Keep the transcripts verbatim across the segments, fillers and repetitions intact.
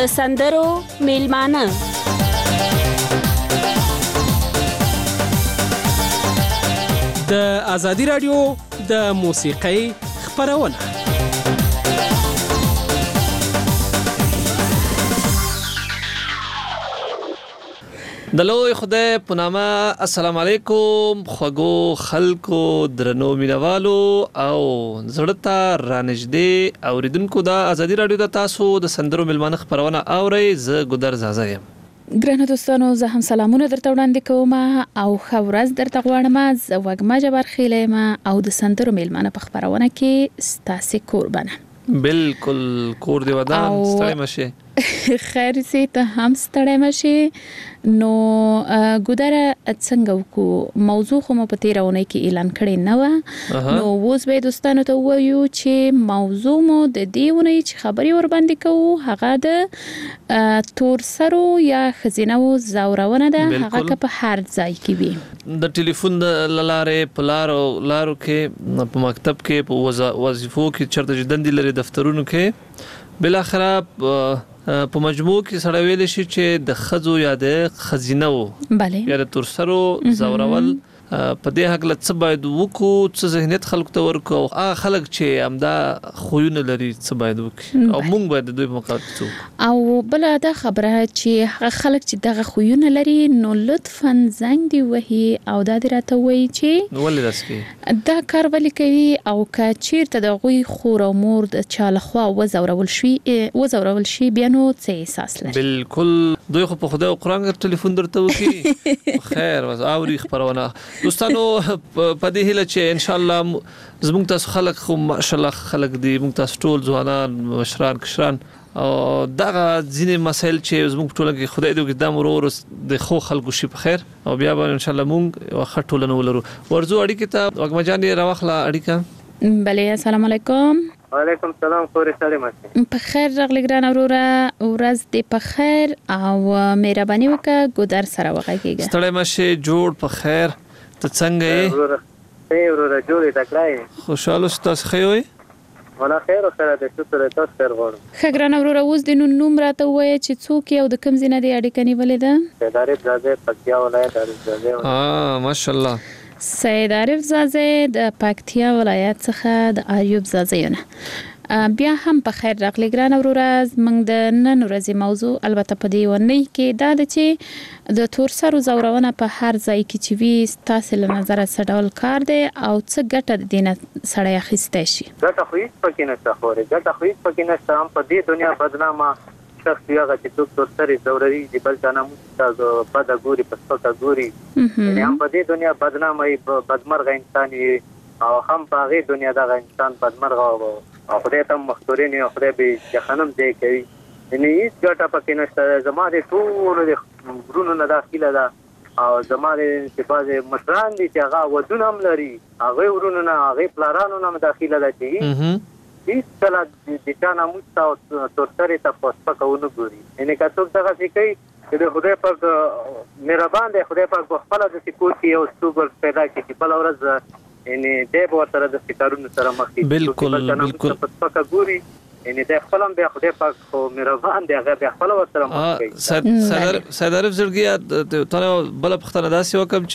د سندرو میلمانه د ازادي رادیو د موسیقۍ خبرونه د لوی خدای په نامه. السلام علیکم خوږو خلکو، درنو مینوالو او زړه ته رانږدې اوریدونکو د ازادي رادیو د تاسو د سندرو میلمانه خبرونه اورئ. زه ګودر زازا یم. ګرانو دوستانو، زه هم سلامونه درته وړاندې کوم او ښه ورځ درته غواړم. زه وږمه جبار خیل یم او د سندرو میلمانه په خبرونه کې ستاسو قربانه. بالکل کور دی ودان ستړی مشه. خیر سي ته هم ستړی مشه. نو ګودره څنګه وکړو؟ موضوع خو مو په تیرونه کې اعلان کړی نه و، نو اوس به دوستانو ته وایو چې موضوع مو د دیونه چې خبري ور باندې کوو هغه د تور سرو یا خزینو زاورونه ده. هغه که په هر ځای کې وي، د ټلیفون د لارې په لارو لارو کې، په مکتب کې، په وظیفو کې، چرته جدندې لري دفترونو کې، بل اخره په مجموع کې سره ویل شي چې د خزو یا د خزینو بله یا د تورسرو زورول په دې حق له څه باید وکړو، څه ذهنیت خلکو ته ورکو، او هغه خلک چې همدا خویونه لري څه باید وکړي او موږ باید د دوی په مقابل کې. او بل دا خبره چې هغه خلک چې دغه خویونه لري نو لطفاً زنګ دی وهي او دا دې راته وایي چې ولې داسې کوي، دا کار ولې کوي، او که چیرته د هغوی خور او مور د چا لخوا وزورول شي وزورول شي بیا نو څه احساس لري. بالکل دوی خو په خدای او قرآن ټلیفون درته وکړي. خیر وز اوري خبرونه دوستانو په دې هیله چې ان شاء الله زموږ تاسو خلک خو ماشاءالله خلک دي، موږ تاسو ټول ځوانان مشران کشران او دغه ځینې مسایل چې زموږ په ټولنه کې خدای دې وکړي دا مرور د خو خلکو شي په خیر او بیا به ان شاء الله موږ یو ښه ټولنه ولرو. ورځو اړیکې ته وږمه جان راوخله اړیکه. بله السلام علیکم. وعلیکم سلام. کورې سلام ماته. په خیر راغلی ګران وروره، ورځ دې په خیر او مهرباني وکړه ګودر سره وغږیږه. ستړی مشه، جوړ په خیر. ته څنګه یې؟ وروره ای وروره جوړې تکړه. خوشاله ستاسو خیر وي؟ ولا خیر سره د شکر تاسو خیر غواړم. ښه ګران وروره، اوس د نوم نوم راته ووایه چې څوک یې او د کوم ځای نه دې اړیکه نیولې ده؟ سید عارف زاده، پکتیا ولایت عارف زاده. اه ماشاءالله. سید عارف زاده د پکتیا ولایت څخه د ایوب زاده نه. بیا هم په خیر راغلی ګران وروره. موږ د نن ورځې موضوع البته په دې ونی کې دا ده چې د تور سرو زورونه په هر ځای کې چې وي ستاسو له نظره څه ډول کار دی او څه ګټه د دې نه سړی اخیستی شي؟ ګټه خو هېڅ پکې نشته خورې، ګټه خو هېڅ پکې نشته. هم په دې دنیا بدنامه شخص وي هغه چې څوک تور سرې زوروي د بل چا ناموس ته بده ګوري، په سپکه ګوري. یعنې هم په دې دنیا بدنامه وي، بدمرغه انسان وي، او هم په هغې دنیا دغه انسان بدمرغه او خدای ته مختورین او خدای به جهنم ځای کوي. یعنې هېڅ ګټه پکې نشته. زما د ټولو د ورونو نه دا هیله ده او زما د چې بعضې مشران دي چې هغه ودونه هم لري، هغوی ورونو نه هغوی پلارانو نه هم دا هیله ده چې هېڅ کله د چا ناموس ته او تورسرې ته په سپکه ونه ګوري. یعنې که څوک دغسې کوي چې د خدای پاک مهربان دی، خدای پاک په خپله داسې کور کې یو څوک پیدا کړي چې بله ورځ یعنی دی به ورسره د سکارونو سره مخ کېږي. بالکل بالکل په سپکه ګوري، یعنی دی خپل هم بیا خدای پاک خو مهربان دی، هغه بیا خپله ورسره مخ کوي. سید عارف زړګي ته بله پوښتنه داسې وکړم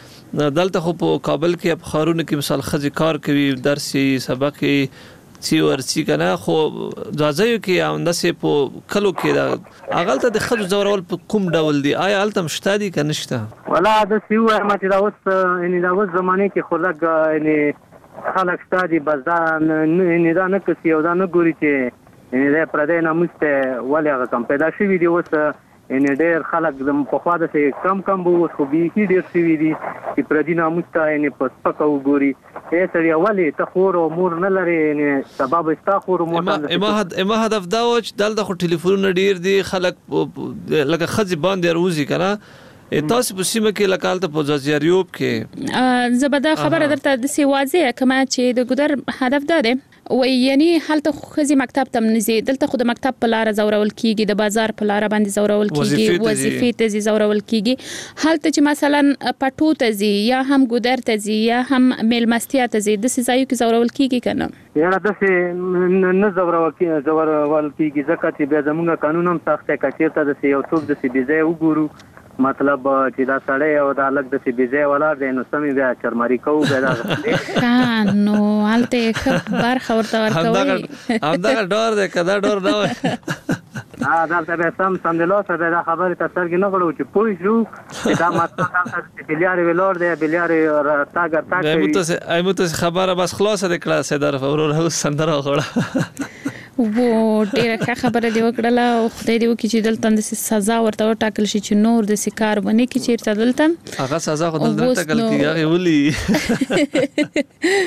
چې دلته خو په کابل کې په ښارونو کې مثال ښځې کار کوي، درس یې سبق یې سی ورسی کنه، خو ځاځیو کې همداسې په کلو کې دا هغلته د ښځو زورول په کوم ډول دي؟ آیا هلته هم شته دي که نشته؟ ولا داسې ووایم چې دا اوس یعنې دا اوس زمانې کې خو لږ یعنې خلک شته دي، بس دا یعنې دا نه کسي او دا نه ګوري چې یعنې دی پردی ناموس ته ولې هغه کم پیدا شوي دي. اوس یعنې ډېر خلک د پخوا داسې کم کم به اوس خو بیخي ډېر شوي دي چې پردي ناموس ته یعنې په سپکه وګوري. ای سړیه ولې ته خور او مور نه لرې، یعنې سبا به ستا خور او مور اما هدف دا و چې دلته خو ټلیفونونه ډېر دي، خلک لکه ښځې باندې روزي که نه. تاسو په سیمه کې لکه هلته په ځاځیاریوب کې زه به دا خبره درته داسې واضحه کړم چې د ګودر هدف دا دی وای یعنی هلته خزي مکتب تم نزي دلته خو د مکتب په لار زورول کیږي د بازار په لار باندې زورول کیږي وظیفې ته زی زورول کیږي هلته چې مثلا پټو ته زی یا هم ګودر ته زی یا هم میلمستیا ته زی د سزایو کې زورول کیږي کنه یا د څه نه زورول کیږي زورول کیږي ځکه چې به زموږ قانون هم سخت کچیر ته د یو څوک د سی بيزه وګورو مطلب چې دا سړی او دا لګ د سی بيزه ولر دی نو سمي بیا چرماري کوو بیا دا نو حالته خبر خبر تا ورکوي همدا ډور دی کدا ډور نه وای ها دا ته سم سم د لوسه دا خبره تاسو کې نه غواړو چې پوي شو دا ماته تاسو چې بلیاري ولور دی بلیاري تاګر تاګر ایمو ته ایمو ته خبره بس خلاصه د کلاس در ورور سندره غوړه وو ډیره ښه خبره دی وکړه او خدای دې وکړي چې دلته د سزا ورته ټاکل شي چې نور د سکار ونه کې چیرته دلته هغه سزا خو دلته ټاکل کیږي ولي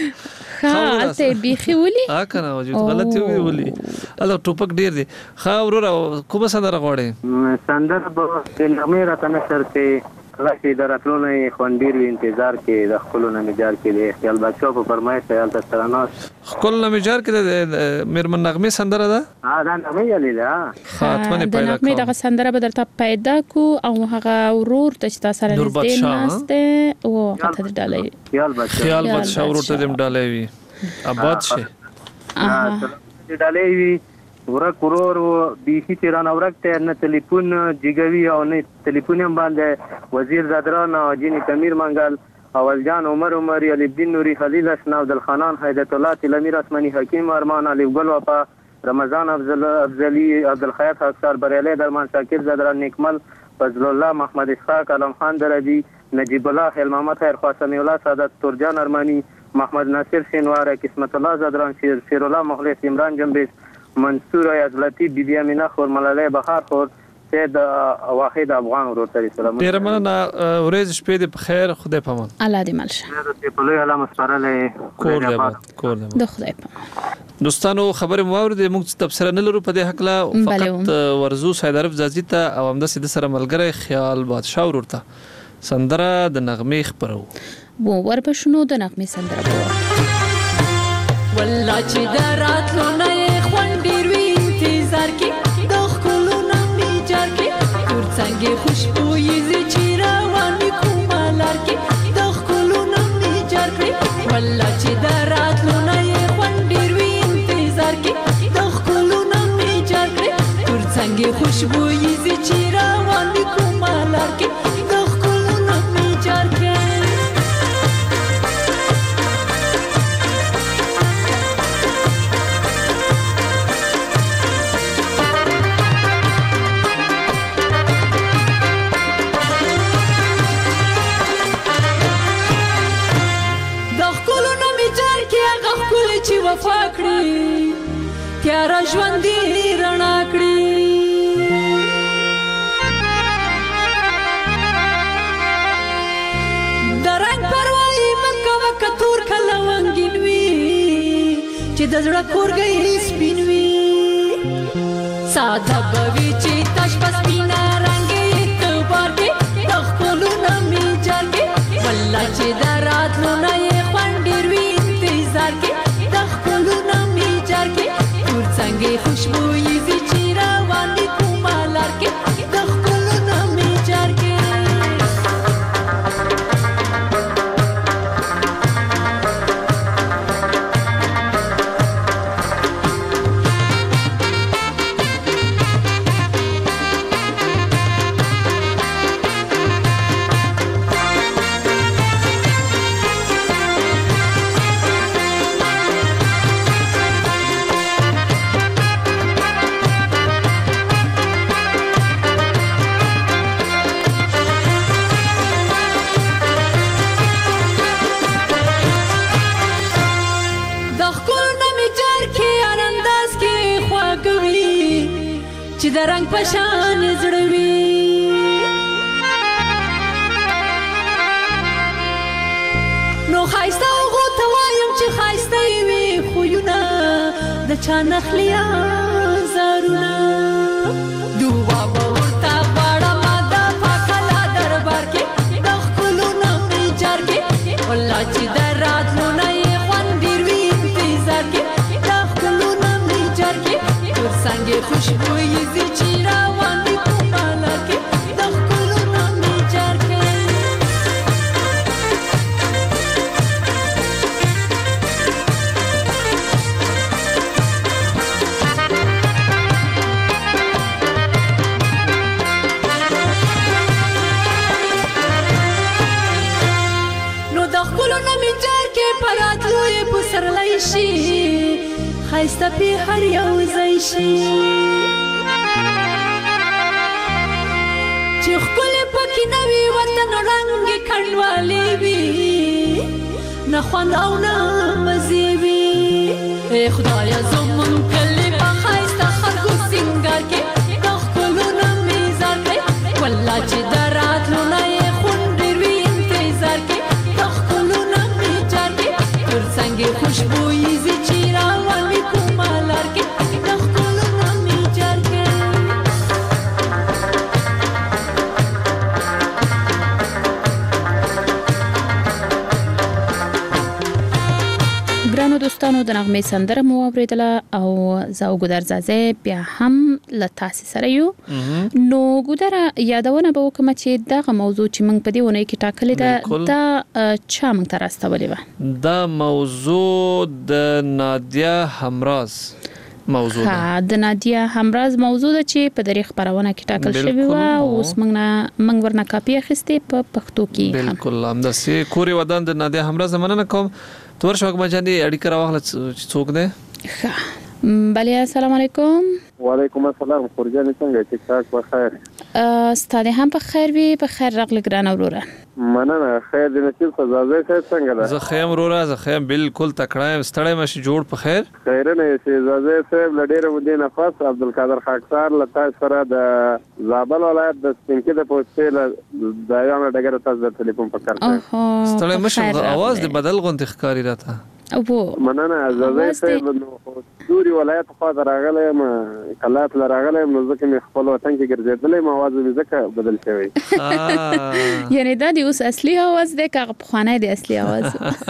ها ته بيخي ولي ها کنه وجود غلطي وي ولي الله ټوپک ډیر دی ها ورور کوم سندره غوړې سندره به د راته نشر کې لکه دراتلو نه خوندیر انتظار کې د خپل نمجار کې د خیال بچو په فرمایش خیال تستراناس خپل نمجار کې د میرمن نغمه سندره ده ها دا نغمه یلی ده خاطمه نه پیدا کوم دغه سندره به درته پیدا کو او هغه ورور ته چې تاسو سره نږدې ناشته او خاطر ډالې خیال بچو خیال بچو ورور ته دم ډالې وي آباد شه ها ډالې وي ورک ورور بیخي تیران ورک ته نه ټلیفون جګوي او نه ټلیفون هم باندې وزیر زادران او جینی کمیر منګل اول جان عمر عمر علي الدين نوري خليل اسنا عبد الخنان هيدت الله تلمير اسمني حکیم ارمان علي ګل وفا رمضان افضل افضلي عبد الخيات اکثر بریاله درمان شاکر زادران نیکمل فضل الله محمد اسحاق علم خان درجی نجیب الله خیل محمد خیر قاسم الله سعادت ترجان ارمانی محمد ناصر شینوار قسمت الله زادران شیر شیر الله مخلص عمران جنبیش منصور عزلتی بی بی امینه خور ملاله بهار خور سید واحد افغان ورته سلام ډیر مننه ورځ شپې د خیر خدای پامان الله دې ملشه د په لوی علامه سپارلې کور دې کور دې د خدای پامان دوستانو خبره مو اورید موږ تفسیر نه لرو په دې حق لا فقط ورزو سید عرف زازی ته او هم د سید سره ملګری خیال بادشاه ورته سندره د نغمه خبرو وو ورپښنو د نغمه سندره والله چې دراتلو نه خوندیر وی انتظار کې د خلونو میجار کې تور څنګه خوشبوئی زی چې روان می کومالار کې د خلونو میجار کې والله چې دراتلو نه خوندیر وی انتظار کې د خلونو میجار کې تور څنګه خوشبوئی زی چې روان می کومالار کې د خلونو میجار کې چې وفا کړی تیار ژوند دې رڼا کړی درنګ پروايي مکه وکتور کله وانګین وی چې د زړه کورګي سپین وی ساده بوي چې تاش پس پینا رنگي اعتبار کې د خپلونو میجار کې والله چې دراتلو نه خوندیر وی انتظار کې څنګه خوشبوئی زی چې روان دي کومالار کې د خپلونو میجار کې چې د رنگ پشان زړوي نو خایسته غو ته وایم چې خایسته وي خوونه د چا نخلیا زارونه دوه ورته غواړم د پاکلا دربار کې د خپلونو میجار کې والله چې دراتلو نه خوندیر وي انتظار کې شي خایسته پې هر یو ځای شي چې ښکلې پکې نه وي وطن رنګې کنډوالې وي نه خوند او نه مزې وي ای خدایه زمونږ کلي په ښایسته خلکو سینګار کې د ښکلو نه مې ځار کړې والله چې د راتلو نه یې خون ډېر وي انتظار کې د ښکلو نه مې جار کې تر څنګ یې خوشبویي زي چې روان وي کومه لار کې د ښکلو نه مې جار کې ګرانو دوستانو د نغمې سندره مو اوریدله او زه او ګودر زازه بیا هم له تاسې سره یو نو ګودر یادونه به وکړم چې دغه موضوع چې موږ په دې ونې کې ټاکلې ده دا چا موږ ته راستولې وه دا موضوع د نادیه همراز موضوع ده د نادیه همراز موضوع ده چې په دې خبرونه کې ټاکل شوی و اوس موږ نه موږ ورنه کاپي اخیستې په پښتو کې بالکل همداسې کورې ودان د نادیه همراز مننه کوم تور شوق مجانی اړیکه راوخله چې څوک دی بله السلام علیکم وعلیکم السلام خورجان څنګه ټیک ټاک په خیر ستاسو هم په خیر وي په خیر راغلی ګران وروره مننه خیر دې نصیب خزازه څنګه ده زه خیم وروره زه خیم بالکل تکړه یم ستړی مشي جوړ په خیر خیر نه شي زازه صاحب لډیر مودې نفس عبدالقادر خاکسار لتا سره د زابل ولایت د سپینکې د پوسټې د یو ډګر تاسو د ټلیفون په کار کوي ستړی مشي اواز دې بدل غونډه ښکاری راته او مننه زازه صاحب نو دوري ولایت خو راغلی م کلات راغلی نو ځکه مې خپل وطن کې ګرځېدلې ما आवाज مې ځکه بدل شوی یعنی دا دی اوس اصلي आवाज دی که خوانه دی اصلي आवाज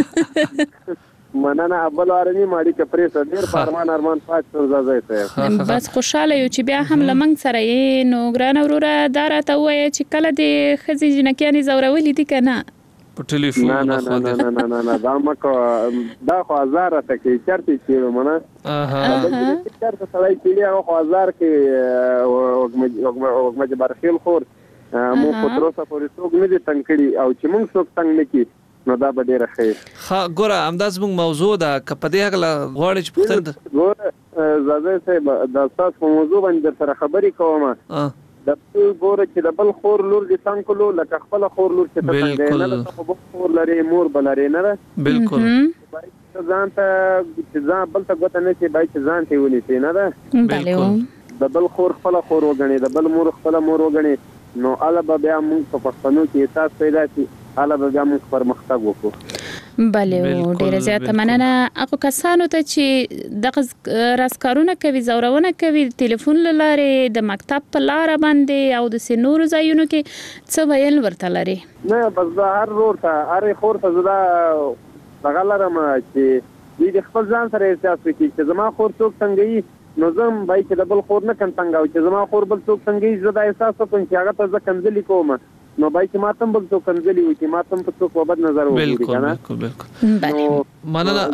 مننه ابل ارني ماړي کپرې سره ډېر فرمان ارمان پات زازه صاحب بس خوشاله یو چې بیا هم لمنګ سره یې نو ګران وروره دا راته وایي چې کله د ښځې جنکیانې زورولې دي که نه په ټلیفون نه نه نه نه نه نه نه دا مکو دا خو هزار ته کې چرته چې منه اها چرته سړی چې هغه خو هزار کې وګمج برخیل خور مو په تروسه پورې څوک نه دي تنګ کړي او چې موږ څوک تنګ نه کی نو دا به ډیره خیر ها ګوره همداس موږ موضوع ده کپدې هغه غواړي چې پختل ګوره زازه صاحب دا تاسو موضوع باندې سره خبرې کوم د ټول ګوره چې د بل خور لور دي څنګه کولو لکه خپل خور لور چې څنګه نه د خپل خور لري مور بلري نه بالکل ځان ته ځان بل ته غوته نه چې بای چې ځان ته ونی سي نه ده بالکل د بل خور خپل خور وګڼي د بل مور خپل مور وګڼي نو اله به بیا موږ په پښتنو کې احساس پیدا شي اله به بیا موږ پرمختګ وکړو بله ډیره زیاته مننه هغه کسانو ته چې دغه راسکارونه کوي زورونه کوي ټلیفون لاره د مکتب په لار باندې او د سينورو ځایونو کې څه ویل ورته لري نه بس دا هر ور ته هر خور ته زدا غلره ما چې دې خپل ځان سره احساس وکړي چې زما خور څوک څنګه یې نو زم بای چې د بل خور نه کم څنګه او چې زما خور بل څوک څنګه یې زدا احساس وکړم چې هغه ته ځکه کنځلې کوم نو بای چې ماتم بل څوک کنځلې وي چې ماتم په څوک وبد نظر وکړي بالکل بالکل بالکل مننه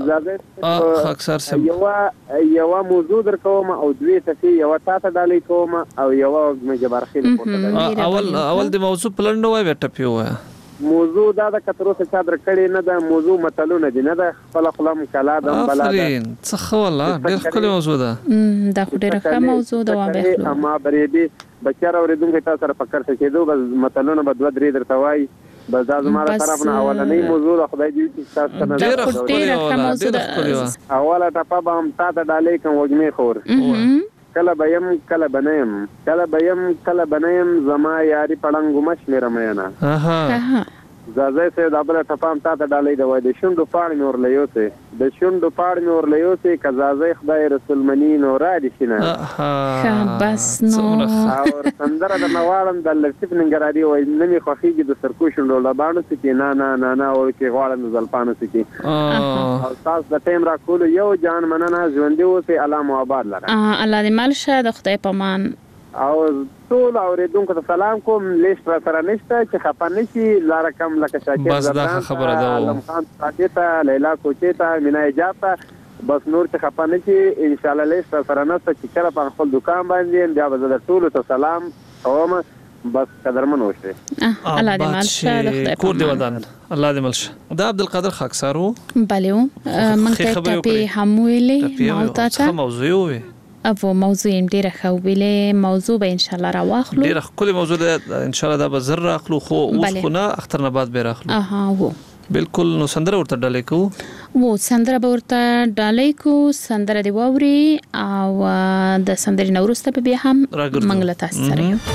اکثر سم یو یو موضوع در کوم او دوی ته یو تاسو ډالې کوم او یو مجبرخیل کوم اول اول د موضوع پلان نو وای ټپیو موضوع دا د کترو څخه چادر کړي نه د موضوع متلونه دي نه د خپل خپلم کلا د بلا ده څه خواله ډېر خپل موضوع ده دا خو ډېر ښه موضوع ده واه اما بریدي بچا اوریدونکو تاسو سره فکر څه کېدو بس متلونه به دوه درې درته وای بس دا زموږ طرف نه اولنې موضوع خدای دې چې تاسو نه ډېر ښه موضوع ده اوله ټپه به هم تاسو ډالې کوم وګمې خور کله بیم کله بنیم کله بیم کله بنیم زما یاري پړنګ مش مې رمینا اها زازه سه دابل ټپام تا ته ډالې د وای د شوندو پاړ مې ورلیو سه د شوندو پاړ مې ورلیو سه کزازه خدای رسول منی نو را دي شنه اها بس نو او سندره د نوالم د لطیف ننګرادي وای نمی خوخیږي د سرکو شوندو لبانو سه کې نه نه نه نه ور کې غواړم زلپانو سه کې او تاسو د ټیم را کول یو جان مننه ژوندې اوسه علامه آباد لره الله دې مال شه د خدای پامان او ټول اوریدونکو ته سلام کوم لیست را سره نشته چې خپه نشي لار کم لکه شاکر بس دا خبره ده علم خان ساجته لیلا کوچیتا مینا اجازه بس نور چې خپه نشي ان شاء الله لیست را سره نشته چې کله په خپل دکان باندې بیا به د ټول ته سلام کوم بس قدرمن وشه الله دې مال شه د خدای کور دې ودان الله دې مال شه دا عبدالقادر خاکسارو بله موږ ته ټاپي هم ویلې ما ته څه موضوع وي او موضوع یې ډیره ښه ویلې موضوع به ان شاء الله راواخلو ډیره ښکلې موضوع ده ان شاء الله دا به زر راخلو خو اوس خو نه اختر نه بعد به راخلو اها وو بالکل نو سندره ورته ډالې کوو وو سندره به ورته ډالې کوو سندره دی واوري او د سندرې نه وروسته به بیا هم موږ له تاسو سره یو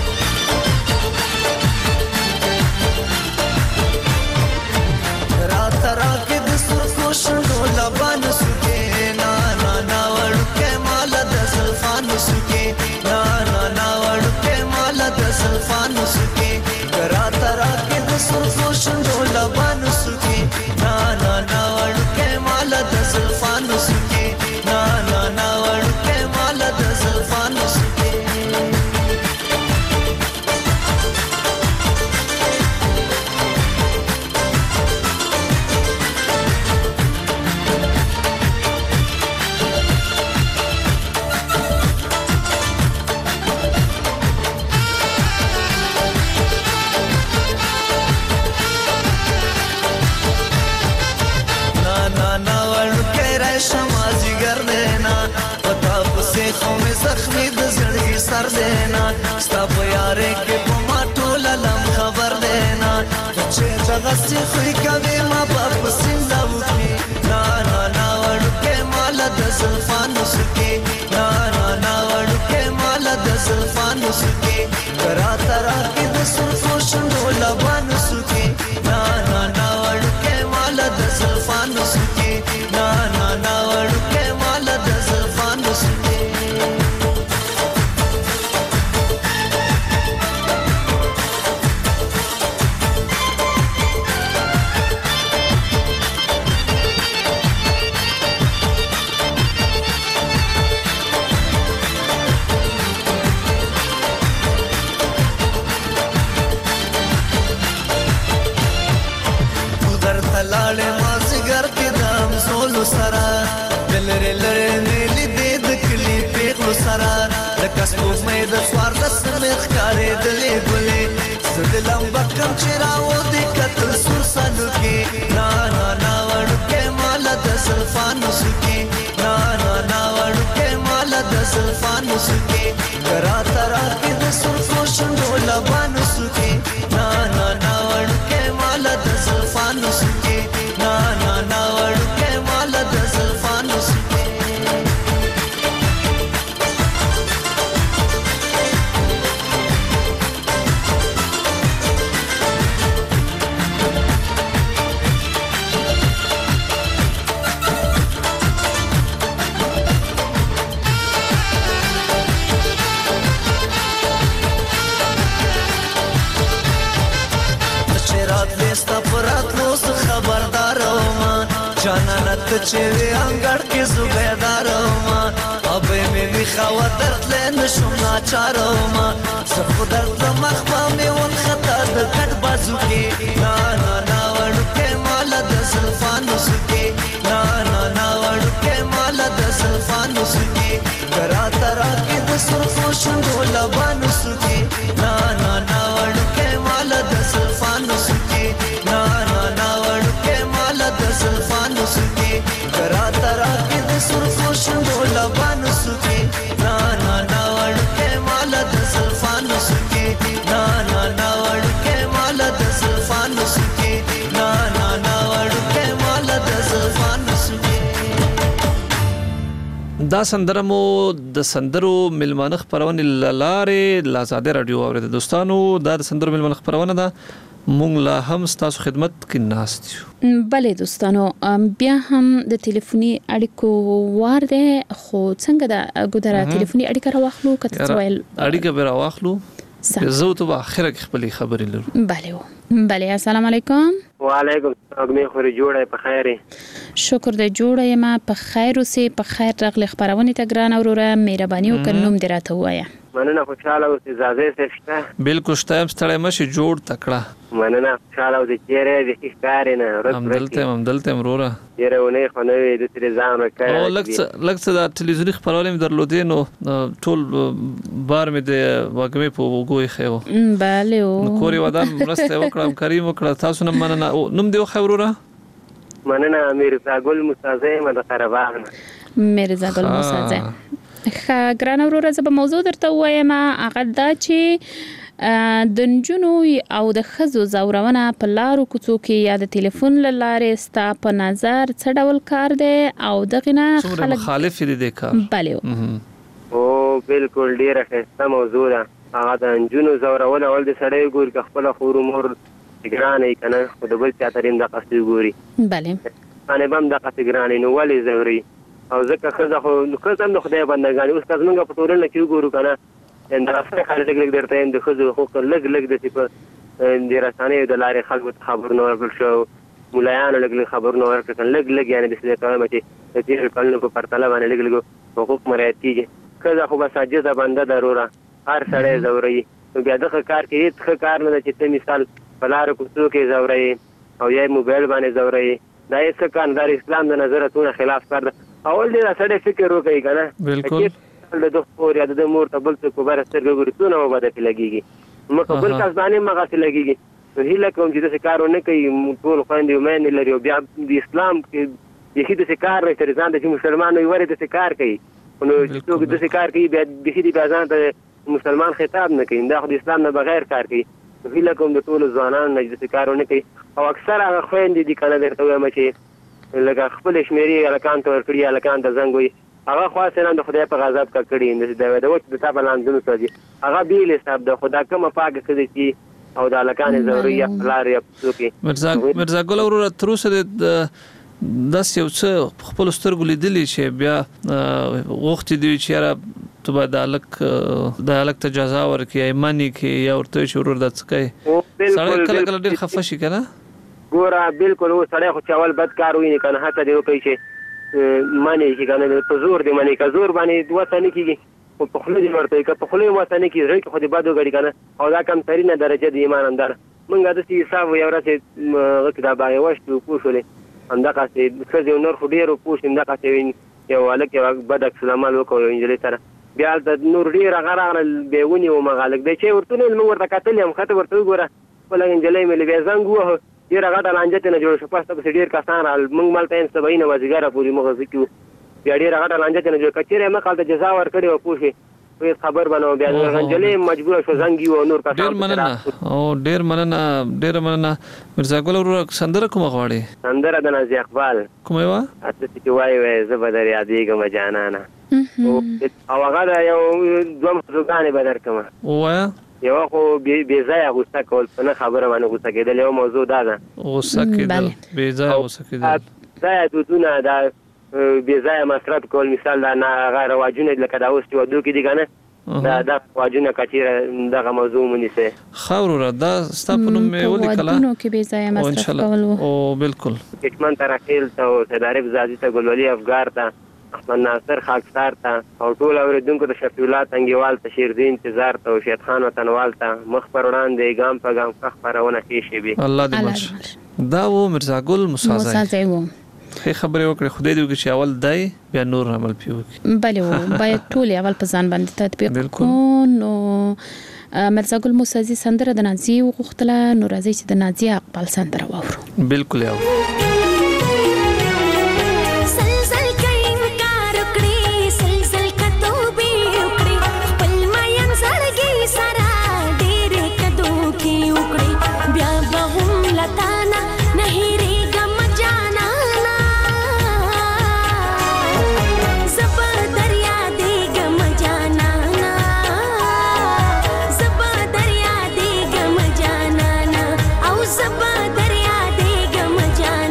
سر دینا ستا په یارې کې په ما ټوله لم خبر دینا چې دغسې خوی کوي ما به په سینده وکړي نا نا نا وړوکې ماله د زلفانو سکې نا نا نا وړوکې ماله د زلفانو سکې که راته راکړې د سرخو شونډو لبانو سکې نا نا نا وړوکې ماله د زلفانو سکې نا نا نا وړوکې ماله د زلفانو سکې د سوار د سمخ کارې دلې ګلې زدلم بکم چې راو دې کتل سر سالو کې نا نا نا وړوکې ماله د زلفانو سکې نا نا نا وړوکې ماله د زلفانو سکې کرا ترا کې د سرخو شونډو لبانو سکې نا نا نا وړوکې ماله د زلفانو سکې نا نا نا وړوکې ماله د زلفانو سکې جانانت چې وی انګړ کې زبیدار ما اب مې می خوا درد لن شوم ناچار ما زه درد مخ په مې ون خطا د کټ بازو کې نا نا نا وړوکې ماله د زلفانو سکې نا نا نا وړوکې ماله د زلفانو سکې کرا ترا کې د سرخو شونډو لبانو سکې نا نا نا وړوکې ماله د زلفانو سکې نا نا نا وړوکې ماله د زلفانو سکې کرا ترا کې د سرخو شونډو لبانو سکې نا نا نا وړوکې ماله د زلفانو سکې نا نا نا وړوکې ماله د زلفانو سکې نا نا نا وړوکې ماله د زلفانو سکې دا سندره مو د سندرو ملمانه خبرونه لاره لازاده رادیو اوریدل دوستانو دا د سندرو ملمانه خبرونه ده مونږ لا هم ستاسو خدمت کې ناست یو بله دوستانو بیا هم د ټلیفوني اړیکو وار ده خو څنګه دا ګودره ټلیفوني اړیکه راواخلو کته سوال اړیکه به راواخلو زه ته په اخره کې خپلې خبرې لرم بله بله السلام علیکم وعلیکم السلام مې خوري جوړه په خیره شکر دې جوړه یم په خیر اوسې په خیر راغلی خبرونه ته ګران اوروره مهرباني وکړه نوم دې راته وایا مننه خوشاله اوسې زازه سشته بالکل شته ستړی مشي جوړ تکړه مننه خوشاله اوسې چیرې د ښکار نه هم دلته هم دلته وروره چیرې ونه خو نه وي د تر ځان وکړه او لکه لکه د ټلویزیونی خبرونه درلودې نو ټول بار مې د واګمې په وګوي خو bale او کوري ودان مرسته وکړم کریم وکړه تاسو نه مننه نوم دی خو وروره مننه میرزا ګل مستازه مده قربان میرزا ګل مستازه ښه ګران وروره زه به موضوع درته وایم هغه دا چې د نجونو او د ښځو زورونه په لارو کوڅو کې یا د ټلیفون له لارې ستا په نظر څه ډول کار دی او دغه نه خلک مخالف دي د کار bale او بالکل ډیره ښه موضوع ده هغه د نجونو زورونه ول د سړی ګور خپل خور مور ګرانې کنه خو د بل چا ترين د قصې ګوري bale باندې بم د قصې ګرانې نو ولې زوري او ځکه خزه خو خزه د خدای بندګان اوس تاسو موږ په ټولنه کې ګورو کنه ان راځي خلک لګ درته د خزه خو لګ لګ د په د رسانې د لارې خلکو خبر نو ورکړ شو مولایانو لګ خبر نو ورکړ لګ لګ یعنی د څه کومه چې د دې کلنو په پرتله باندې لګ لګ حقوق مراعات کیږي خزه خو بس عجزه بنده ضروره هر سړی زوري بیا دغه کار کې هیڅ کار نه چې ته مثال بلار کوڅو کې زوري او یا موبایل باندې زوري دا هیڅ کار د اسلام د نظراتونو خلاف کار اول دې سړی فکر وکړي کنه بالکل د دوه یا د مور ته بل څه کو بر سترګې ګورتونه و بده لګيږي مکه بل کس باندې مغه لګيږي نو هیله کوم چې د کارونه کوي ټول خويندې ومن لري بیا د اسلام کې د هیڅ کار نه تر ځان د مسلمانانو وره د کار کوي نو چې د کار کوي بیا د هیڅ ځان ته مسلمان خطاب نه کوي دا د اسلام نه بغیر کار کوي هیله کوم د ټول ځوانانو نه د کارونه کوي او اکثر هغه خويندې دي کنه درته وایم چې لکه خپل شمیري الکان تور کړی الکان د زنګوي هغه خاصه نه د خدای په غضب کا کړی نه د وخت د تابع لاندونو سږي هغه بیل حساب د خدا کومه پاک کړی چې او د الکان ضروري لار یا څوکي مرزا مرزا ګل وروره تر اوسه د داس یو څه خپل سترګو لیدلی چې بیا وخت دی چې را ته به د الک د الک ته جزا ورکړي ایمانی کې یا ورته چې ورور د څه کوي سړی کله کله ډیر خفه شي کنه ګوره بالکل و سړی خو چاول بد کار ویني کنه هڅه دی وکړي چې معنی چې کنه په زور دی معنی کا زور باندې دوه نه کیږي په خپل دي ورته که په خپل وته نه کیږي خو دې بادو غړي کنه او دا کم ترینه درجه دی ایمان اندر مونږ د سي حساب یو راځي غکدا باندې وشتو پوښولې اندقه چې څه نور خو ډیرو پوښ اندقه چې یو الک یو بد سلام وکړو انجلې سره بیا د نور ډیر غره بیونی او مغالک د چې ورته موږ ورته کتل یم خاطر ورته وګوره ولې انجلې مې بیا زنګ وه ډیر غټه لانجه نه جوړ شو پاسته په ډیر کسان موږ مالته ان سبعین وزګاره پوری موږ ذکر بیا ډیر غټه لانجه نه جوړ کچېره مخاله د جزا ور کړی او پوښي په خبر بنو بیا انجلې مجبور شو زنګي و نور کسان ډیر مننه او ډیر مننه ډیر مننه مرزا ګل ورو سندره کوم غواړي سندره د نازي اقبال کومه وا اته چې وای وای زبر یادېګم جانانا او هغه یو دوه مزګانې بدر کما وایا یو خو بي ځای غوسه کول په خبره باندې غوسه کېدل یو موضوع دا ده غوسه کېدل بي ځای غوسه کېدل دا دونه دا بي ځای مصرف کول مثال دا نه غیر واجونه لکه دا اوس چې ودو کې دي کنه دا دا واجونه کچیره دغه موضوع مونږ سه خاور دا ستاپنو مې ولې کلا ودونو کې بي ځای مصرف کول او بالکل کټمن ترخیل ته او تدارب زادي ته ګلولي افغار ته احمد ناصر خاکسار ته او ټول اوریدونکو د شفیعالله تنګیوال ته شیردین انتظار ته او شهید خان وطنوال ته مخ پر وړاندې ګام په ګام خبرونه کیشي به الله دې مش دا و مرزا ګل مسازه خې خبره وکړه خدای دې چې اول دای بیا نور عمل پیو بله و باید ټول اول په ځان باندې تطبیق کو نو مرزا ګل مسازي سندره د نازي وغختله نو راځي چې د نازي اقبال سندره واورو بالکل یو دریا دے گم جانا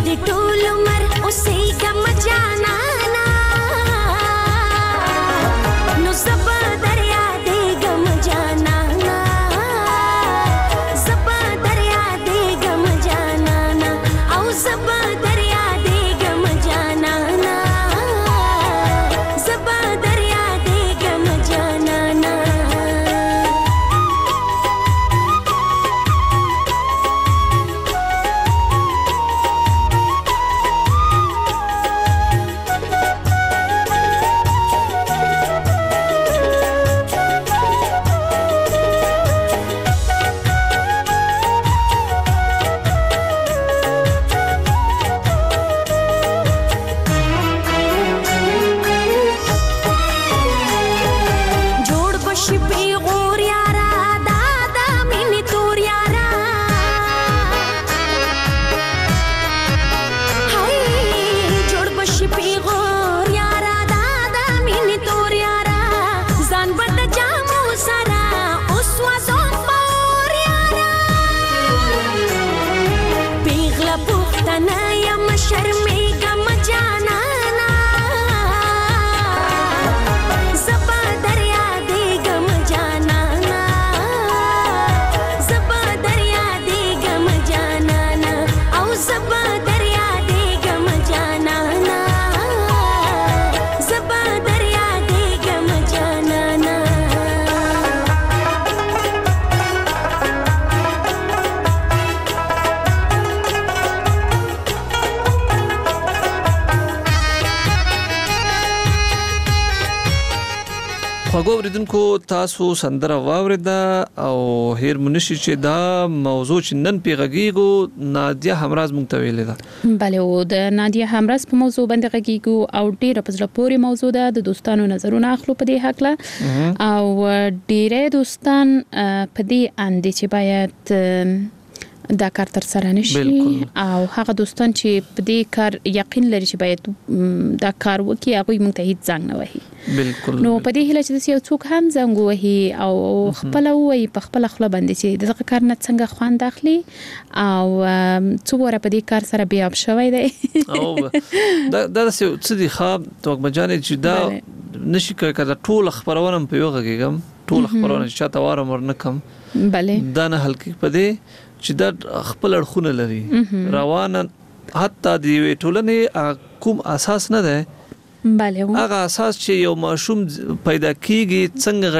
د ټول عمر اوسېږم جانانا نو زبا در یادېږم جانانا زبا در یادېږم جانانا او زبا در یادېږم جانانا زبا در یادېږم جانانا خواږه اوریدونکو تاسو سندره واوریده او هیر منشي چې دا موضوع چې نن پیغږیږو نادیه همراز مونږ ته ویلې ده. بله او د نادیه همراز په موضوع باندې غږیږو او ډیره په زړه پورې موضوع ده. د دوستانو نظرونه اخلو په دې حق او ډیره دوستان په دې اندي چې باید دا کار تر سره نشي او هغه دوستان چې په دې کار یقین لري چې باید دا کار وکړي هغه موږ ته هیڅ ځنګ نه وهي. بالکل نو په دې هله چې یو څوک هم ځنګ وهي او خپل وایي په خپل خپل باندې چې دغه کار نه څنګه خوان داخلي او څو ور په دې کار سره بیا شوی دی او دا دا څه دي خام توګ مجانې چې دا نشي کوي کله ټول خبرونه په یو غږیږم ټول خبرونه چې تاسو واره مر نه کم بله دا نه هلکی په دې چې دا خپل اړخونه لري روانه حتی دی ټولنې کوم اساس نه ده. بله هغه اساس چې یو ماشوم پیدا کیږي څنګه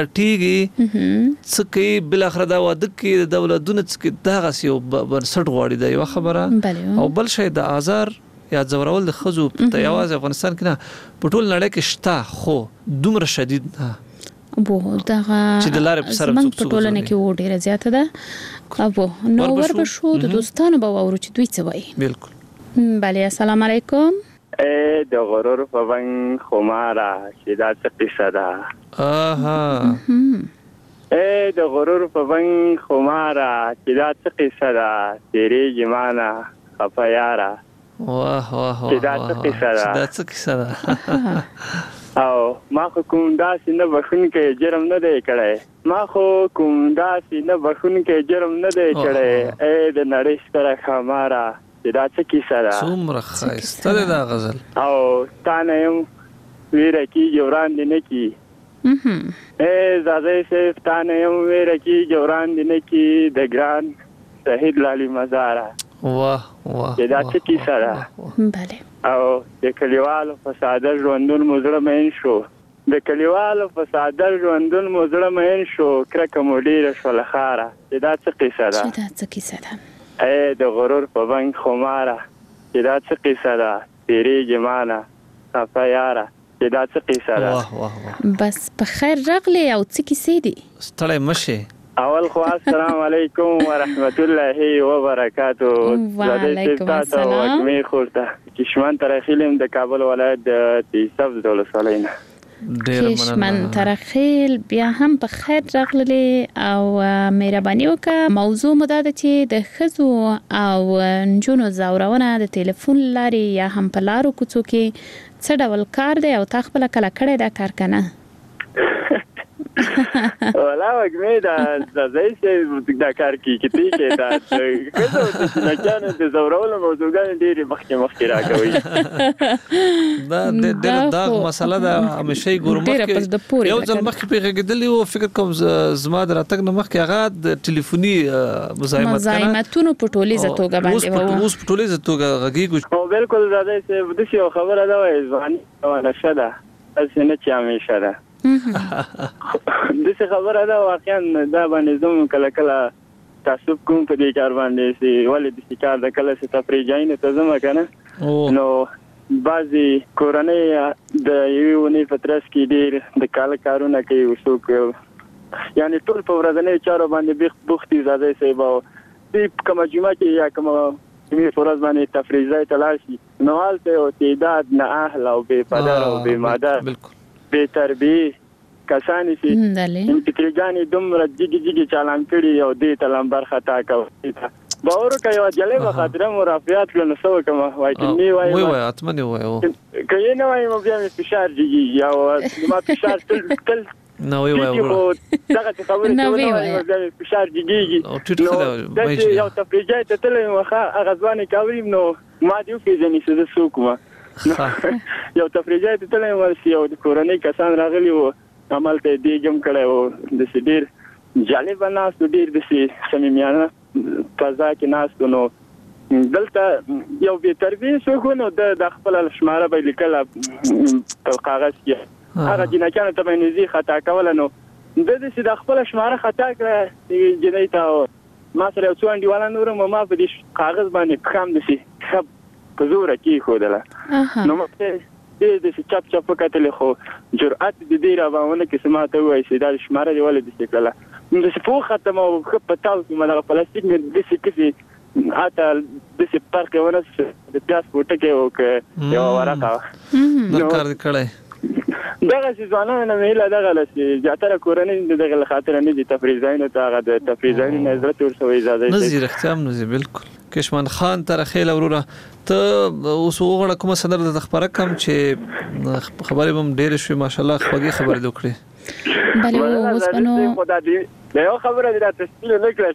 غټیږي څه کوي بل اخر دا واده کې د دولتونو څخه دغه یو بنسټ غوړي دی یو خبره او بل شی د آزار یا ځورول د خزو په یوازې افغانستان کې نه په ټول نړۍ کې شته خو دومره شدید نه ابو دغه چې د لارې په سره زمنګ په ټولنه کې و ډیره زیاته ده. ابو نو ور به شو د دوستانو به ورو چې دوی څه وایي. بالکل بله السلام علیکم. ای د غرور په ون خماره چې دا څه قصه ده. اها ای د غرور په ون خماره چې دا څه قصه ده تیریږي مانه خفه یاره واه واه چې دا څه قصه ده دا څه قصه ده او ما خو کوم داسې نه بخښونکی جرم نه دی کړی ما خو کوم داسې نه بخښونکی جرم نه دی کړی ای د نړۍ ستره ښاماره چې دا څه کیسه ده څومره ښایسته دی دا غزل او تا نه یم ویره کېږي وړاندې نه کي ای زادی صاحب تا نه یم ویره کېږي وړاندې نه کي د ګران شهید لالي مزاره واه واه چې دا څه کیسه ده. بله او د کلیوالو په ساده ژوندون مو زړه مین شو د کلیوالو په ساده ژوندون مو زړه مین شو کرکه مو ډېره شوله ښاره چې دا څه قیصه ده چې دا څه کیسه ده ای د غرور په بنګ خماره چې دا څه قیصه ده تیریږي مانه خفه یاره چې دا څه قیصه ده. واه واه واه بس په خیر راغلی او څه کیسې دي. ستړی مشي اول خو السلام علیکم ورحمت الله وبرکاتو. وعلیکم السلام. وکمی خورته کشمن ترخیلم د کابل ولایت د تیسف دولسوالۍ نه. کشمن ترخیل بیا هم په خیر راغلی او مهرباني وکړه. موضوع مو دا ده چې د ښځو او نجونو ځورونه د ټلیفون لارې یا هم په لارو کوڅو کې څه ډول کار دی او تا خپله کله کړی دا کار که نه؟ ولا وګمې دا زای چې دا کار کی کتی کې دا کله چې نه جان د زورول موضوعګان ډېری مخکې مخکې راکوي دا د دا مسله دا همیشه ګورمخ یو ځل مخکې پیغېدلی او فکر کوم زما د راتګ نه مخکې هغه د ټلیفوني مزاحمت مزاحمتونو په ټولیزه توګه باندې وو اوس په ټولیزه توګه غږیږو او بالکل دا دی چې د څه خبره ده وای ځواني او نشه ده اسنه چې همیشه ده د څه خبره ده واقعا دا باندې زوم کله کله تعصب کوم په دې کار باندې چې ولې د کار د کله څه تفریح جاینه ته زما کنه نو بعضی کورنۍ د یو نه پترس کې ډیر د کال کارونه کوي وسوک یعنی ټول په ورځنۍ چارو باندې بوختي زده سي باو دې کوم جمعه کې یا کوم می فرض باندې تفریح ځای تلاشي نو حالته او تعداد نه اهل او به پدر او به مادر بالکل به تربیه کسانی چې انتقاجانی دومره جګی جګی چالان کړي او دې تلمبر خطا کوي باور کوي او جلې به خاطر مرافعات کړو سو کوم وای چې نی وای وای اتمنه وای او کله نه وای مو بیا می فشار جګی یا ما فشار تل تل نو وی وای دغه خبره ته وای فشار جګیږي او ټیټ خله یو تفریجای ته تل واخا غزوانه کاوریم نو ما دیو پیژنې څه سوکما یو تفریجای ته تل ورسی او د کورنۍ کسان راغلی وو عمل ته دیګم کړه او د سډیر جالب ناس ډیر د سیمیانه تازه کې ناس نو دلته یو به تربیه شو نو د خپل شماره به لیکل په کاغذ کې هغه جنکانه ته باندې خطا کول نو د دې د خپل شماره خطا کړه جنې ته ما سره یو څو انډیواله نور ما په دې کاغذ باندې کم دي خب په زور کې خودله نو مته دې د چپ چپ کتل خو جرأت دې را باندې کې سماته وای چې دا شماره دی ولې دې کړه نو څه په ختمه او په تاسو مله پلاستیک مې د څه کې اته د څه پارک ونه د پیاس پټه کې او کې یو ورقه نو کار کړه دغه ځوانانو نه ویل دغه لسی زیاتره کورنۍ دغه خاطر نه دي تفریزاین ته هغه د تفریزاین نظر تور سوې اجازه نظیر اختیام نو بالکل کشمن خان تر خیل وروره ته اوس وګړه کوم سندر د خبره کم چې خبرې بم ډېر شوي ماشاءالله خوږی خبرې وکړي بله اوس بنو خدای دې یو خبره دې تاسو نه کړئ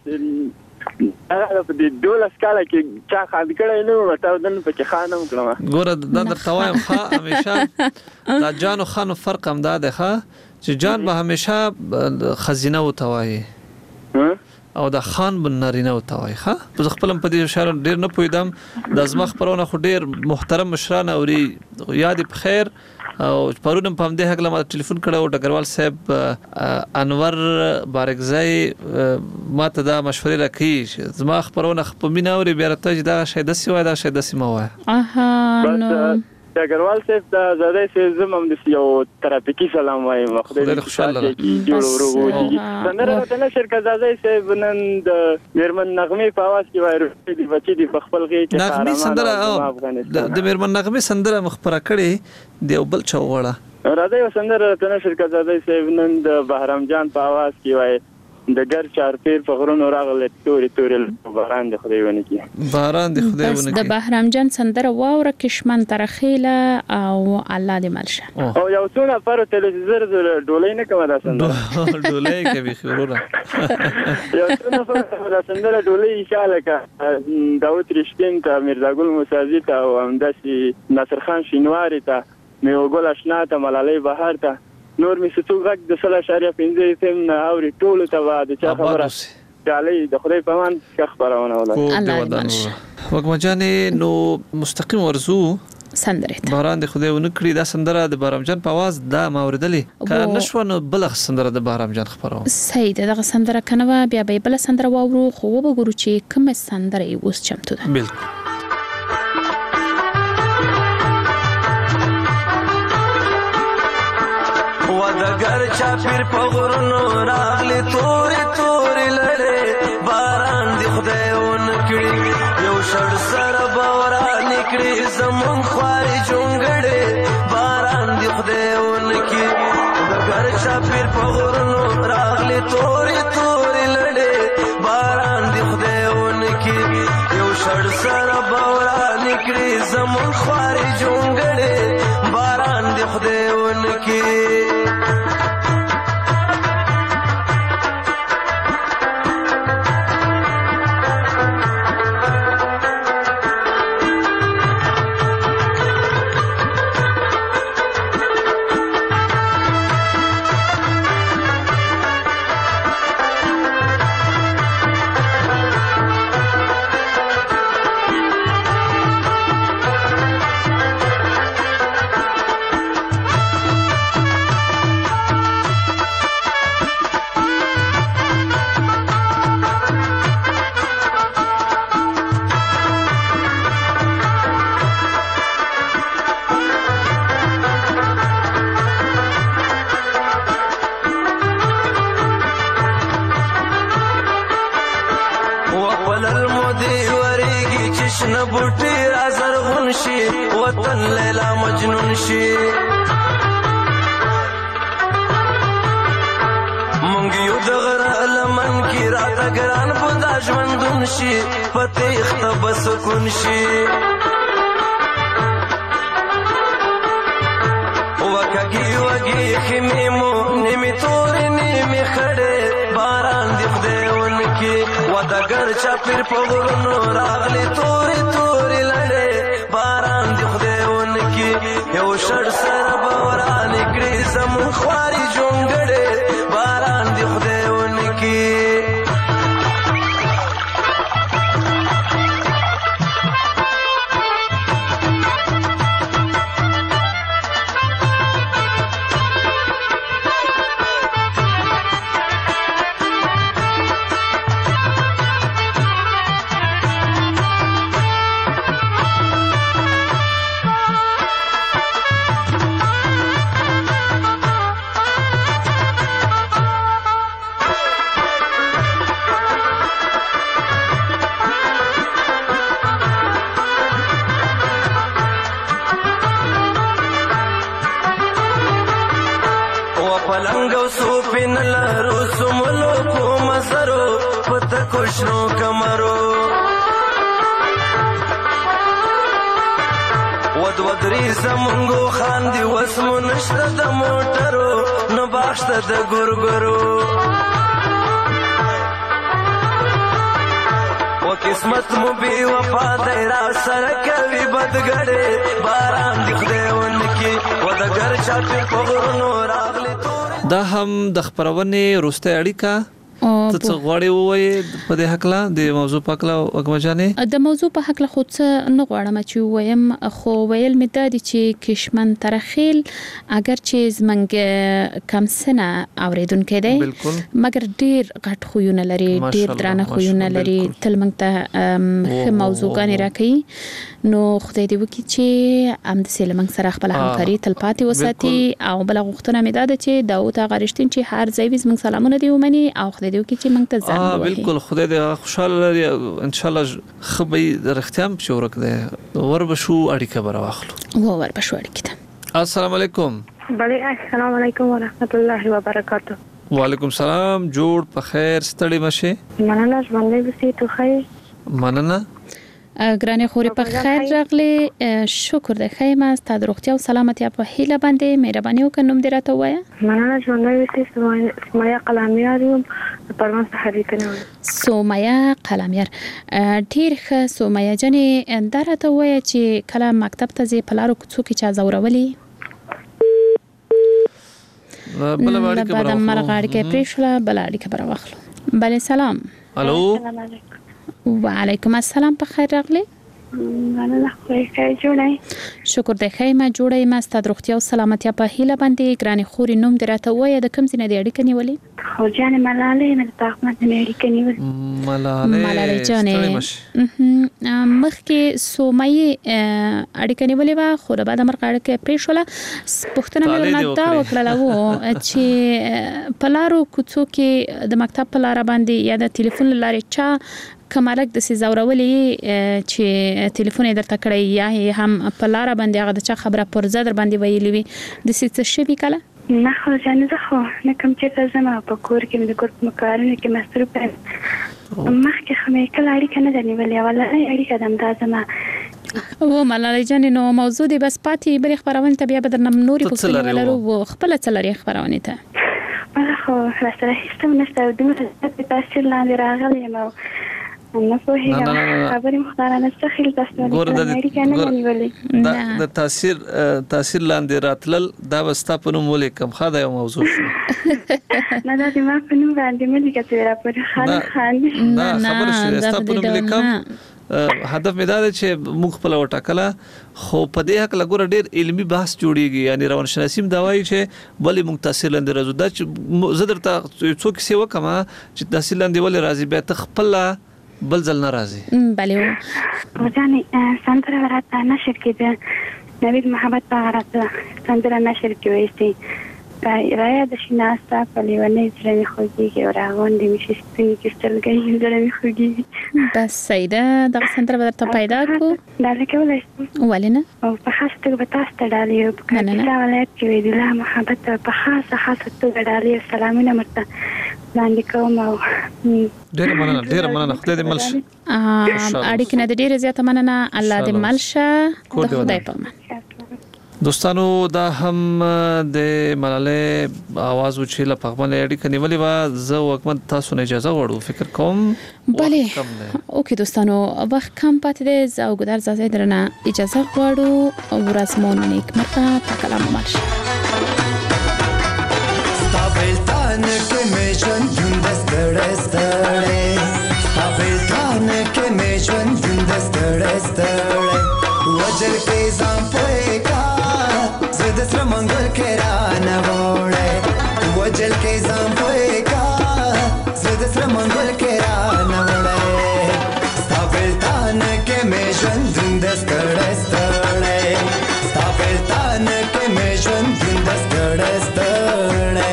هغه په دې دولس کاله کې چا خاند کړي نو وتاو دن په کې خانم کړم ګوره دا درته وایم ښه همیشه دا جان او خان فرق هم دا ده ښه چې جان به همیشه خزینه وتوایي او دا خان بن نارینه وتوایي ښه زه خپل په دې اشاره ډیر نه پویدم د ازمخ پرونه خو ډیر محترم مشران اوري یاد په خیر او پرونم په دې هغه ما ټلیفون کړو ډګروال صاحب انور بارګزای ماته دا مشورې راکړي زما خبرونه په مینا اوري بیا راته دا شی د سی وای دا شی د سی ما وای اها نو ډګروال صاحب دا زده سي زمم د یو ترافیکی سلام وای مخدای خوشاله جوړ ورو څنګه راته شرکت زده سي بنن د میرمن نغمه په आवाज کې وای د بچی د خپل غي کې نغمه سندره د میرمن نغمه سندره مخبره کړي دی بل چوغړه راځي سندره راته شرکت زده سي بنن د بهرام جان په आवाज کې وای د ګر چار پیر په غرونو راغله توري توري باران د خدای ونه کی باران د خدای ونه کی د بهرام جان سندره واوره کشمن ترخیله او الله دې ملشه او یو څونه پر تلویزیون ډولې نه کوي دا سندره ډولې کوي خورونه یو څونه پر دا سندره ډولې انشاءالله کا داوود رښتین ته میرزا ګل موسازی ته او همداسي ناصر خان شینواری ته میو ګل آشنا ته ملالۍ بهار ته نور می ستو غږ د سلا شریعه پنځه تم نه اوري ټول ته وا د چا خبره چالي د خدای په مان خبرونه ولا وګم جانې نو مستقیم ورزو سندره باران د خدای ونه کړی دا سندره د بهرام جان په आवाज دا موردلې کار نشو نو بلغ سندره د بهرام جان خبرو صحیح دغه سندره کنه بیا به بل سندره واورو خو وګورو چې کوم سندره اوس چمتو ده بالکل ودګر چا پیر په غرونو راغلی تورې تورې لړې باران دی خدای ونکړي یو شړ سره باران نکړي زمون خواري جونګړې باران دی خدای ونکړي ودګر چا پیر په غرونو راغلی تورې تورې لړې باران دی خدای ونکړي یو شړ سره باران نکړي زمون خواري جونګړې باران دی خدای ونکړي شنه بوټي را زرغون شي وطن لیلا مجنون شي مونږ یو د غره لمن کې راته ګران په دا ژوندون شي په تیښته به سکون شي وکږي وږي خیمې مو نیمې تورې نیمې خړې باران دې خدای ونکړي ودګر چاپېر په غرونو راغلي تورې تورې لړې باران دې خدای ونکړي یو شړ سره به ورانې کړي زموږ خوارې جونګړې باران دې خدای ونکړي کوشنو کمرو ود ودري زمونږو خاندي وسمو نشته د موټرو نو باشته د ګورګورو و قسمت مو بي وفا دی را سره کوي بدګړې باران دې خدای ونکړي و د ګر چاپېر په غرونو راغلي دا هم د خپرونې وروستۍ اړیکه ته څه غواړې ووایې په دې هکله د موضوع په هکله وږمه جانې د موضوع په هکله خو څه نه غواړم چې ووایم خو ویل مې دا دي چې کشمن ترخیل اگر چې زمونږ کم سنه اوریدونکی دی مګر ډېر غټ خویونه لري ډېر درانه خویونه لري تل موږ ته ښه موضوعګانې راکوي نو خدای دې وکړي چې همداسې له موږ سره خپله همکاري تلپاتې وساتي او بله غوښتنه مې دا ده چې داود هغه رښتین چې هر ځای وي زموږ سلامونه دې ومني او خدای دې وکړي چې موږ ته زنګ ووهي بالکل خدای دې خوشحاله لري ان شاء الله ښه به یې رښتیا هم چې ورک دی ور به شو اړیکه به راواخلو ور به شو اړیکې ته السلام علیکم بله السلام علیکم ورحمت الله وبرکاته وعلیکم سلام جوړ په خیر ستړي مشه مننه ژوندۍ اوسئ تو خیر مننه ګرانې خوري په خیر راغلي شکر د خیر ما ستاسو د روغتیا او سلامتیا په هیله باندې مهرباني وکړئ نوم دې راته ووایه مننه ژوندۍ اوسئ سومیا قلمیار یم پروان څخه لیکنه سومیا قلمیار ډیر ښه سومیا جانې دا راته ووایه چې کله مکتب ته ځې په لارو کوڅو کې چا ځورولي بله اړیکه بعد مرغ اړیکه پرېښوله بله اړیکه به راواخلو بله سلام الو وعلیکم السلام په خیر راغلی مننه خدای خیر جوړی شکر د خیر ما جوړی ما ستاسو د روغتیا او سلامتیا په هیله باندې ګرانې خوري نوم دې راته ووایه د کوم ځای نه دې اړیکه نیولې خو جانې ملالۍ مې د تاقمت نه اړیکه نیولې ملالۍ ملالۍ جانې مخکې سومایي اړیکه نیولې وه خو د بعده مرغ اړیکه پرېښوله پوښتنه مې درنه دا وکړله و چې په لارو کوڅو کې د مکتب په لاره باندې یا د تلیفون له لارې چا کمالک د سي زورولې چې ټلیفون یې درته کړی یا هم په لاره باندې هغه د چا خبره پر زدر باندې ویلې وي د سي څه شوي کله نه خو جانې زه خو نه کوم چېرته ځم په کور کې مې د کور په کارونو کې مصروفه یم مخکې خو مې کله اړیکه نه ده نیولې اولنۍ اړیکه ده همدا زما او ملالۍ جانې نو موضوع دې بس پاتې بلې خپرونې ته بیا به درنه نورې پوښتنې ولرو خپله څه لرې خپرونې ته خپله خو راسره هېڅ هم نشته او دومره په تاثیر لاندې راغلی یم او نه پوهیږم خبرې مختارانه څه خیل تاسو نه نیولې د تاثیر تاثیر لاندې راتلل دا وستا په نوم ولیکم خا دا یو موضوع شو نه دا د ما په نوم باندې مې لیکل را پورې خاله خاندي نه خبر شو ستا په نوم لیکم هدف مې دا دی چې موږ خپل وټاکله خو په دې حق لګور ډېر علمي بحث جوړیږي یعنی روان شناسیم دا وایي چې بلې موږ تحصیل لاندې راځو دا چې زه درته څوک څه وکم چې تحصیل لاندې ولې راځي بیا ته خپل بل ځل ناراضي بله ځانې سندره راته نشر کېده نوید محبت په راته سندره نشر کې وایي رایا د شیناستا په لیونې زړه مې خوږېږي او راغونډې مې شي سترګې کې سترګې زړه مې خوږېږي. بس سیده دغه سندره به درته پیدا کړو. ډالۍ کولی شم؟ ولې نه؟ او په خاصه توګه به تاسو ته ډالۍ په کاپیسا ولایت کې وحیدالله محبت په خاصه خاصه توګه ډالۍ او سلامونه مرته وړاندې کوم. او ډېره مننه ډېره مننه خدای دې مل شي. اړیکې نه ډېره زیاته مننه. الله دې مل شه. د خدای په امان. دوستانو دا هم د ملالۍ आवाज و چې له پغمن اړیکه نیولې و. زه وکمن تاسو نه اجازه غواړم فکر کوم. بله اوکې دوستانو وخت کم پاتې دی. زه او ګدار زازې درنه اجازه غواړو. ورځ مو نیک مرته په کلام مال شي. ستابلتان کې مې ژوند ستړی ستړی ستابلتان کې مې ژوند ستړی ستړی وجل کې ځان پوهې کا زه د سره منګل کې را نه وړی وجل کې ځان پوهې کا زه د سره منګل کې را نه وړی ستابلتان کې مې ژوند ستړی ستړی ستابلتان کې مې ژوند ستړی ستړی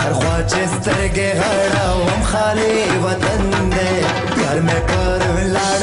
سترګې غړاوم خالي وطن دې یار مې پر ولار